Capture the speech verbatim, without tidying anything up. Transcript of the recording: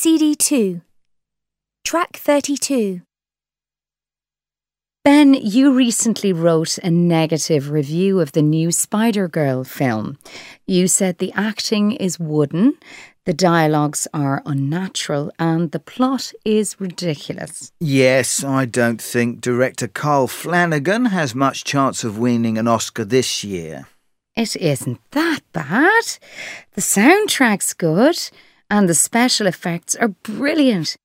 C D two. Track thirty-two. Ben, you recently wrote a negative review of the new Spider-Girl film. You said the acting is wooden, the dialogues are unnatural, and the plot is ridiculous. Yes, I don't think director Carl Flanagan has much chance of winning an Oscar this year. It isn't that bad. The soundtrack's good, and the special effects are brilliant.